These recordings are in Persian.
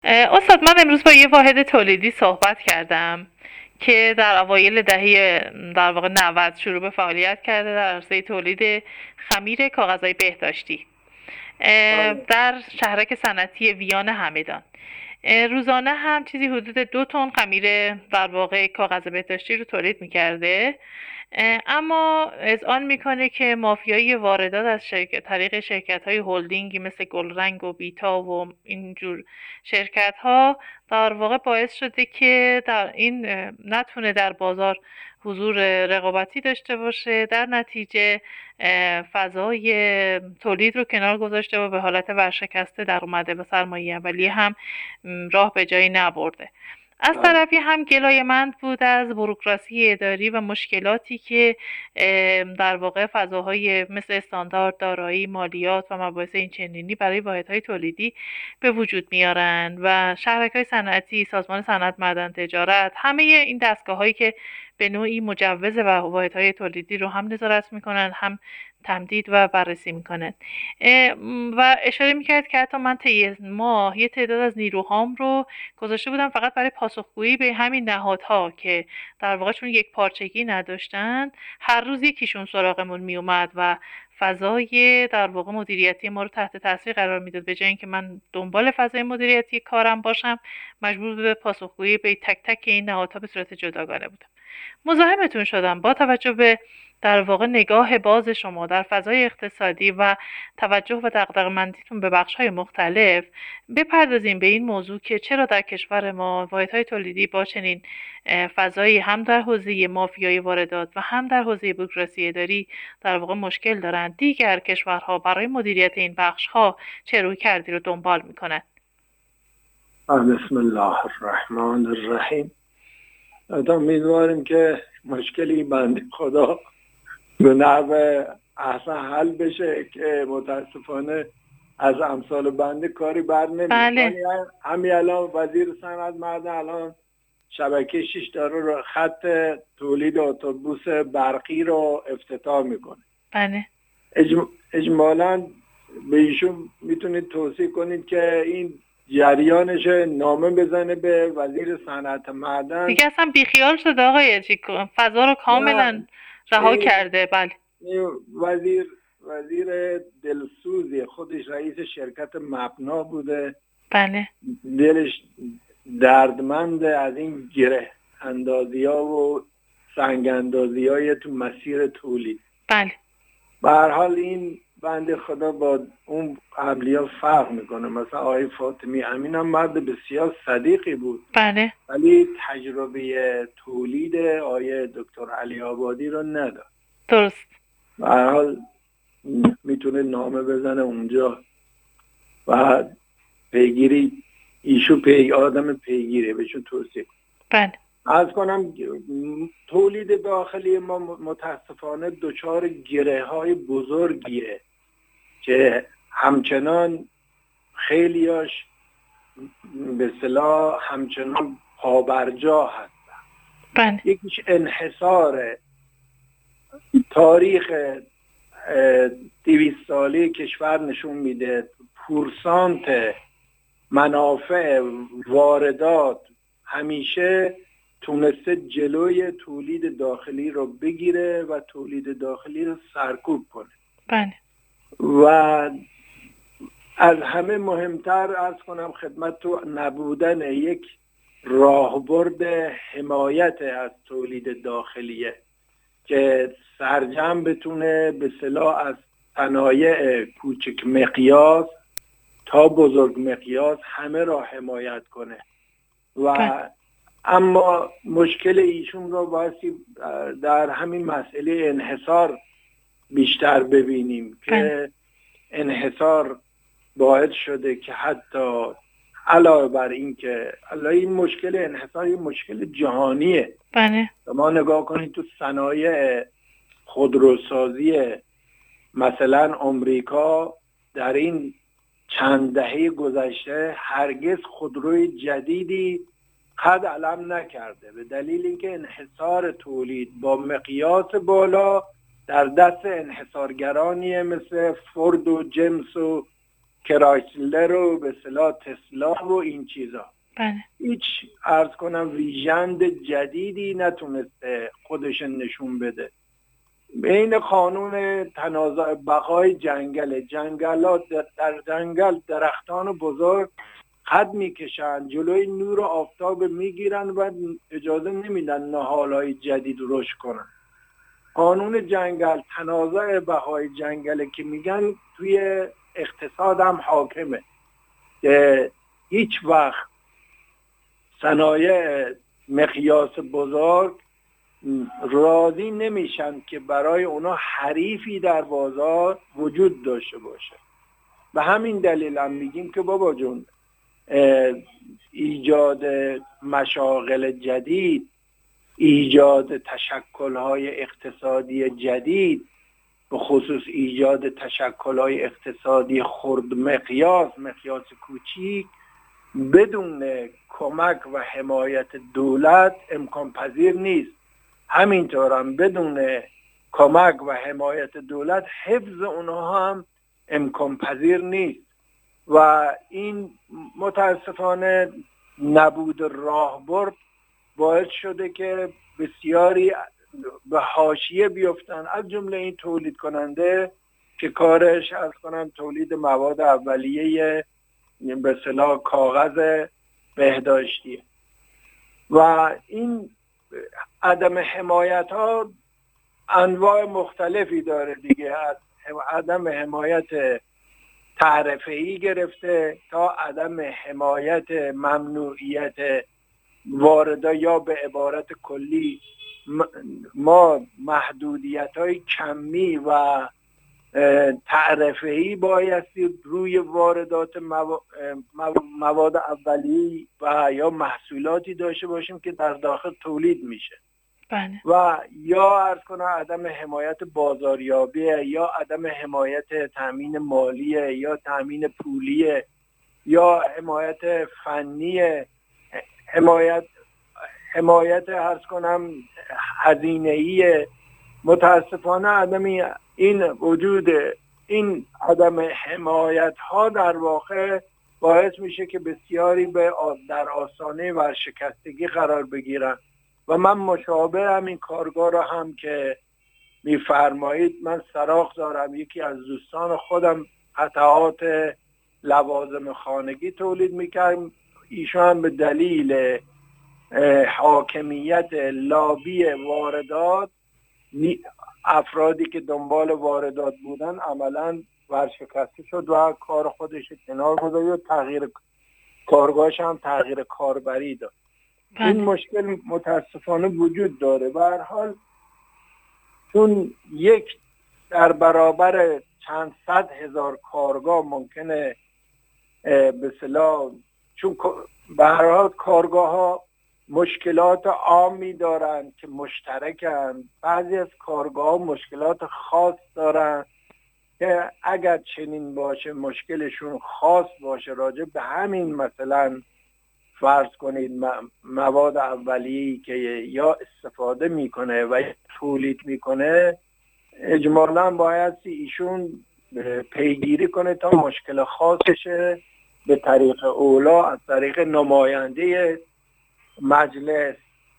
استاد، من امروز با یه واحد تولیدی صحبت کردم که در اوایل دهه در واقع 90 شروع به فعالیت کرده در عرصه تولید خمیر کاغذهای بهداشتی بله. در شهرک صنعتی ویان همدان. روزانه هم چیزی حدود 2 تن خمیر در واقع کاغذ بهداشتی رو تولید میکرده. اما اذعان میکنه که مافیای واردات از طریق شرکت های هلدینگی مثل گلرنگ و بیتا و اینجور شرکت ها در واقع باعث شده که در این نتونه در بازار حضور رقابتی داشته باشه. در نتیجه فضای تولید رو کنار گذاشته و به حالت ورشکسته در اومده و سرمایه اولیه هم راه به جایی نبرده. از بله. طرفی هم گلایه‌مند بود از بوروکراسی اداری و مشکلاتی که در واقع فضاهای مثل استاندارد، دارایی، مالیات و مباحث اینچنینی برای واحدهای تولیدی به وجود میارن و شهرک‌های صنعتی، سازمان صنعت معدن تجارت، همه این دستگاه‌هایی که به نوعی مجوز و واحدهای تولیدی رو هم نظارت میکنن، هم تمدید و بررسی میکنن. و اشاره میکرد که حتی من طی ماه یه تعداد از نیروهام رو گذاشته بودم فقط برای پاسخگویی به همین نهادها که در واقع چون یک پارچگی نداشتن، هر روز یکیشون سراغمون میومد و فضای در واقع مدیریتی ما رو تحت تاثیر قرار میداد. به جای اینکه من دنبال فضای مدیریتی کارم باشم، مجبور به پاسخگویی به تک تک این نهادها به صورت جداگانه بودم. مزاحمتون شدم با توجه به در واقع نگاه باز شما در فضای اقتصادی و توجه و دغدغه‌مندیتون به بخش‌های مختلف بپردازیم به این موضوع که چرا در کشور ما واحدهای تولیدی با چنین فضایی هم در حوزه مافیای واردات و هم در حوزه بوروکراسی اداری در واقع مشکل دارند. دیگر کشورها برای مدیریت این بخش‌ها چه رویکردی رو دنبال می‌کنند؟ بسم الله الرحمن الرحیم. امیدواریم که مشکلی بنده خدا به نحو احسن حل بشه که متاسفانه از امثال بنده کاری بر نمیاد. بله. همین الان وزیر صنعت معدن الان شبکه 6 داره خط تولید اتوبوس برقی رو افتتاح میکنه. بله. اجمالاً به ایشون میتونید توصیه کنید که این جریانش نامه بزنه به وزیر صنعت معدن. دیگه اصلا بیخیال شده آقای چیکو، فضا رو کاملا رها کرده. بله. وزیر دلسوزی، خودش رئیس شرکت مبنا بوده. بله. دلش دردمند از این گره اندازی ها و سنگ اندازی های تو مسیر تولید. بله. به هر حال این بنده خدا با اون قبلی‌ها فرق میکنه. مثلا آقای فاطمی امین هم مرد بسیار صدیقی بود. بله. ولی تجربه تولید آقای دکتر علی آبادی رو نداشت. درست. به هر حال میتونه نامه بزنه اونجا و پیگیری ایشو آدم پیگیری بهشون توصیه. بله. عرض کنم تولید داخلی ما متاسفانه دچار گره های بزرگیه که همچنان خیلیاش به اصطلاح همچنان پابرجا هستن. بله. یکیش انحصار تاریخ 200 ساله کشور نشون میده. پورسانت منافع واردات همیشه تونسته جلوی تولید داخلی رو بگیره و تولید داخلی رو سرکوب کنه. بله. و از همه مهمتر عرض کنم خدمت تو نبودن یک راهبرد حمایت از تولید داخلیه که سرجم بتونه به اصطلاح از صنایع کوچک مقیاس تا بزرگ مقیاس همه را حمایت کنه. و اما مشکل ایشون رو بایستی در همین مسئله انحصار بیشتر ببینیم که انحصار باعث شده که حتی علاوه بر این که این مشکل انحصار یه مشکل جهانیه. بله. ما نگاه کنید تو صنایع خودروسازی مثلا امریکا در این چند دهه گذشته هرگز خودروی جدیدی قد علم نکرده به دلیل اینکه انحصار تولید با مقیاس بالا در دست انحصارگرانیه مثل فورد و جیمس و کرایسلر و به اصطلاح تسلا و این چیزا. بله. هیچ عرض کنم ویژند جدیدی نتونسته خودش نشون بده. بین قانون تنازع بقای جنگلات در جنگل درختان بزرگ خط میکشن، جلوی نور آفتاب میگیرن و اجازه نمیدن نهالهای جدید رشد کنن. قانون جنگل، تنازع بقای جنگل که میگن توی اقتصاد هم حاکمه که هیچ وقت صنایع مقیاس بزرگ راضی نمیشن که برای اونا حریفی در بازار وجود داشته باشه. به همین دلیل هم میگیم که بابا جون، ایجاد مشاغل جدید، ایجاد تشکل‌های اقتصادی جدید، به خصوص ایجاد تشکل‌های اقتصادی خرد مقیاس کوچیک، بدون کمک و حمایت دولت امکان پذیر نیست. همینطور هم بدون کمک و حمایت دولت حفظ اونها هم امکان پذیر نیست و این متاسفانه نبود راهبرد باعث شده که بسیاری به حاشیه بیفتن، از جمله این تولید کننده که کارش از کنم تولید مواد اولیه به اصطلاح کاغذ بهداشتی. و این عدم حمایت ها انواع مختلفی داره دیگه، از عدم حمایت تعرفه‌ای گرفته تا عدم حمایت ممنوعیت وارده، یا به عبارت کلی ما محدودیت‌های کمی و تعرفه‌ای بایستی روی واردات مواد اولیه و یا محصولاتی داشته باشیم که در داخل تولید میشه. بله. و یا عرض کنم عدم حمایت بازاریابی، یا عدم حمایت تامین مالی، یا تامین پولی، یا حمایت فنی، حمایت عرض کنم هزینه‌ای. متاسفانه عدم این وجود این عدم حمایت ها در واقع باعث میشه که بسیاری در آستانه ورشکستگی قرار بگیرن. و من مشابه همین کارگاه را هم که میفرمایید من سراغ دارم. یکی از دوستان خودم قطعات لوازم خانگی تولید میکرد، ایشون هم به دلیل حاکمیت لابی واردات، افرادی که دنبال واردات بودن عملاً ورشکسته شد و کار خودش کنار گذاشت و تغییر کارگاهش هم تغییر کاربری داد. این مشکل متاسفانه وجود داره. به هر حال چون در برابر چند صد هزار کارگاه ممکنه به اصطلاح، چون به هر حال کارگاه ها مشکلات عامی دارن که مشترکن، بعضی از کارگاه ها مشکلات خاص دارن که اگر چنین باشه مشکلشون خاص باشه راجع به همین مثلا فرض کنید مواد اولیه‌ای که یا استفاده میکنه و تولید میکنه، اجمالاً باید ایشون پیگیری کنه تا مشکل خاصشه به طریق اولا از طریق نماینده مجلس،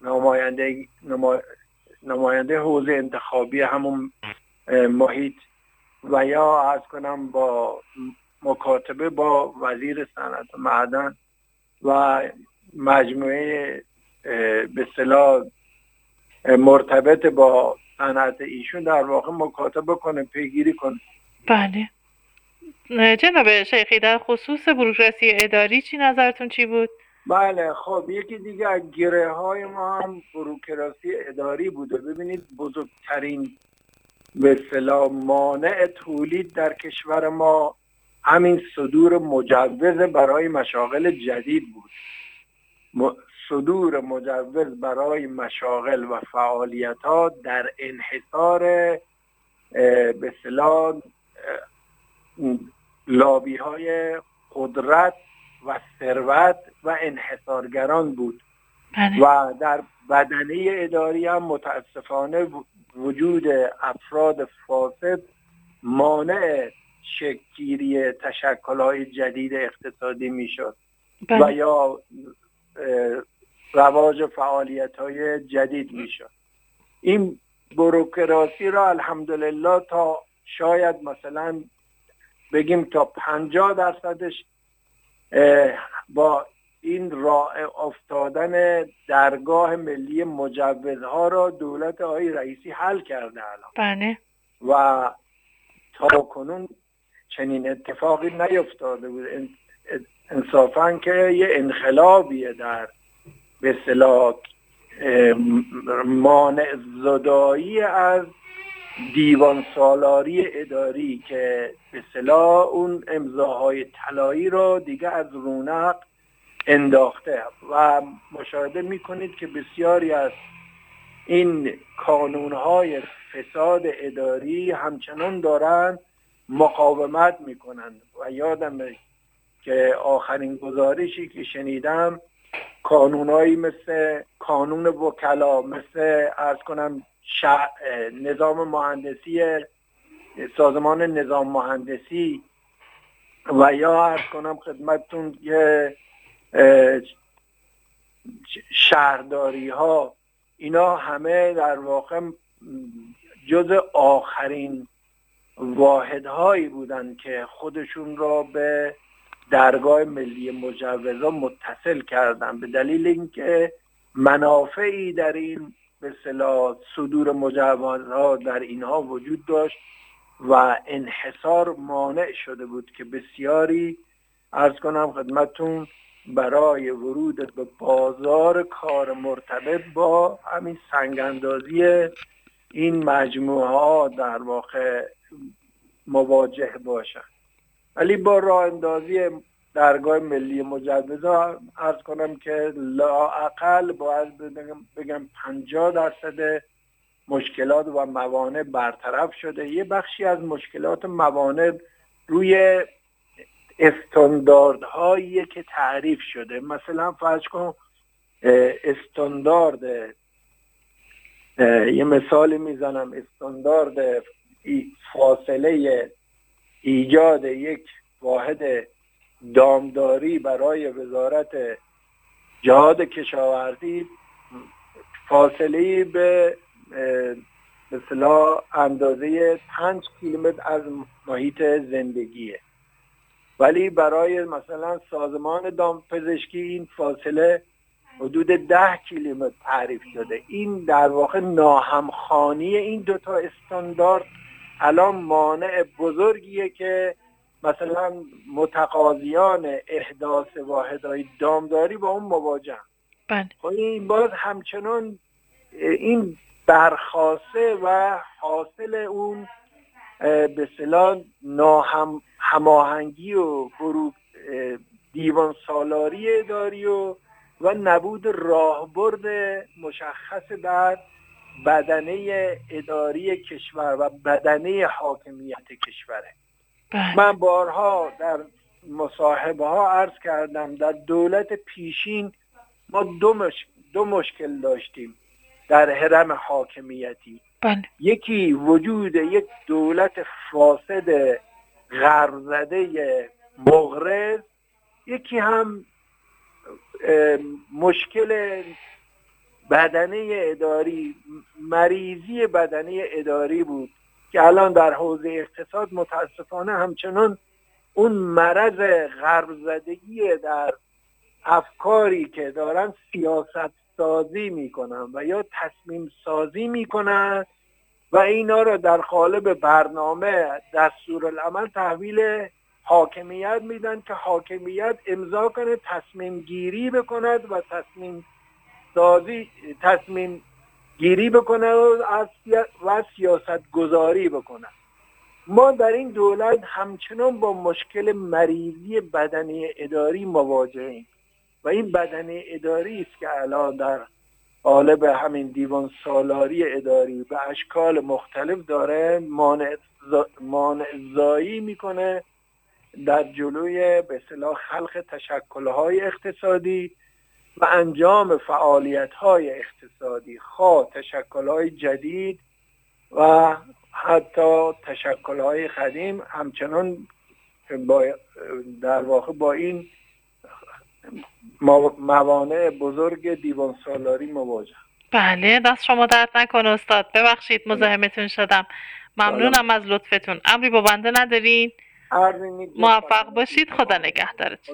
نماینده حوزه انتخابی همون محیط، و یا عرض کنم با مکاتبه با وزیر صنعت و معدن و مجموعه به اصطلاح مرتبط با صنعت ایشون در واقع مکاتبه کنه، پیگیری کنه. بله. جناب شیخی در خصوص بوروکراسی اداری چی نظرتون چی بود؟ بله خب یکی دیگه از گره های ما هم بوروکراسی اداری بوده. ببینید بزرگترین به اصطلاح مانع تولید در کشور ما همین صدور مجوز برای مشاغل جدید بود. صدور مجوز برای مشاغل و فعالیت ها در انحصار به اصطلاح لابی های قدرت و ثروت و انحصارگران بود. و در بدنه اداری هم متاسفانه وجود افراد فاسد مانع شکل‌گیری تشکل‌های جدید اقتصادی میشد بله. و یا رواج فعالیت‌های جدید میشد. این بوروکراسی را الحمدلله تا شاید مثلا بگیم تا 50%ش با این راه افتادن درگاه ملی مجوزها را دولت آقای رئیسی حل کرده الان. بله. و تا کنون چنین اتفاقی نیفتاده بود. انصافاً که یه انقلابیه در به اصطلاح مانع زدایی از دیوان سالاری اداری که به اصطلاح اون امضاهای طلایی رو دیگه از رونق انداخته و مشاهده میکنید که بسیاری از این کانونهای فساد اداری همچنان دارن مقاومت میکنن و یادمه که آخرین گزارشی که شنیدم کانونایی مثل کانون وکلا، مثل عرض کنم نظام مهندسی، سازمان نظام مهندسی و یا عرض کنم خدمتتون یه شهرداری ها، اینا همه در واقع جز آخرین واحدهایی بودن که خودشون را به درگاه ملی مجوزها متصل کردن به دلیل اینکه منافعی در این به اصطلاح صدور مجوزها در اینها وجود داشت و انحصار مانع شده بود که بسیاری عرض کنم خدمتون برای ورود به بازار کار مرتبط با همین سنگ‌اندازی این مجموعه ها در واقع مواجه باشن. ولی با راه اندازی درگاه ملی مجوزها عرض کنم که لااقل باید بگم 50% مشکلات و موانع برطرف شده. یه بخشی از مشکلات موانع روی استانداردهایی که تعریف شده. مثلا فرض کن استاندارد، یه مثال میزنم، استاندارد فاصله ایجاد یک واحد دامداری برای وزارت جهاد کشاورزی فاصله به اصطلاح اندازه 5 کیلومتر از محیط زندگیه، ولی برای مثلا سازمان دامپزشکی این فاصله حدود 10 کیلومتر تعریف شده. این در واقع ناهمخوانی این دوتا استاندارد الان مانع بزرگیه که مثلا متقاضیان احداث واحدهای دامداری با اون مواجهن. خب این باز همچنان این برخاسته و حاصل اون به اصطلاح هماهنگی و دیوان سالاری اداری و نبود راهبرد مشخص در بدنه اداری کشور و بدنه حاکمیت کشوره. من بارها در مصاحبه ها عرض کردم در دولت پیشین ما دو مشکل داشتیم در هرم حاکمیتی. یکی وجود یک دولت فاسد غرب زده مغرض، یکی هم مشکل بدنه اداری، مریضی بدنه اداری بود که الان در حوزه اقتصاد متاسفانه همچنان اون مرض غرب زدگی در افکاری که دارن سیاست سازی میکنن و یا تصمیم سازی میکنن و اینا رو در قالب برنامه دستورالعمل تحویل حاکمیت میدن که حاکمیت امضا کنه، تصمیم گیری بکند و تصمیم گیری بکنه و سیاست گذاری بکنه. ما در این دولت همچنان با مشکل مریضی بدنه اداری مواجهیم و این بدنه اداری است که الان در قالب همین دیوان سالاری اداری به اشکال مختلف داره مانع زایی میکنه در جلوی به اصطلاح خلق تشکل‌های اقتصادی و انجام فعالیت‌های اقتصادی، خواه تشکل‌های جدید و حتی تشکل‌های قدیم همچنان در واقع با این موانع بزرگ دیوان سالاری مواجه. بله، دست شما درد نکنه استاد. ببخشید مزاحمتون شدم. ممنونم از لطفتون. امری با بنده ندارین؟ موفق باشید. خدا نگهدارتون.